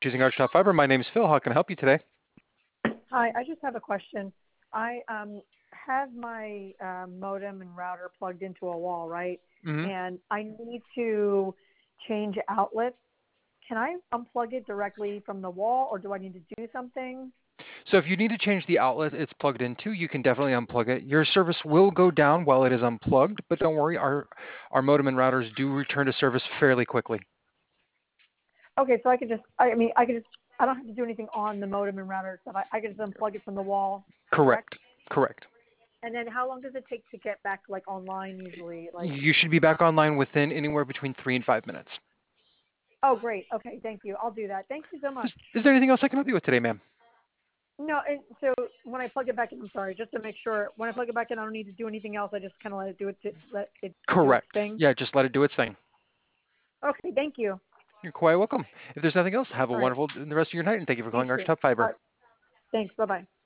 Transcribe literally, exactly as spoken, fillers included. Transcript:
Choosing Archtop Fiber. My name is Phil. How can I help you today? Hi, I just have a question. I um, have my uh, modem and router plugged into a wall, right? hmm And I need to change outlets. Can I unplug it directly from the wall, or do I need to do something? So if you need to change the outlet it's plugged into, you can definitely unplug it. Your service will go down while it is unplugged, but don't worry, our our modem and routers do return to service fairly quickly. Okay, so I could just, I mean, I could just, I don't have to do anything on the modem and router stuff. I, I could just unplug it from the wall, correct? Correct. Correct. And then how long does it take to get back like online usually? Like, You should be back online within anywhere between three and five minutes. oh, great. Okay, thank you. I'll do that. Thank you so much. Is, is there anything else I can help you with today, ma'am? No, and so when I plug it back in, I'm sorry, just to make sure, when I plug it back in, I don't need to do anything else. I just kind of let it do it, let it do its Correct. thing. Yeah, just let it do its thing. Okay, thank you. You're quite welcome. If there's nothing else, have a All right, wonderful the rest of your night, and thank you for you calling too. Archtop All Fiber. right, thanks. Bye bye.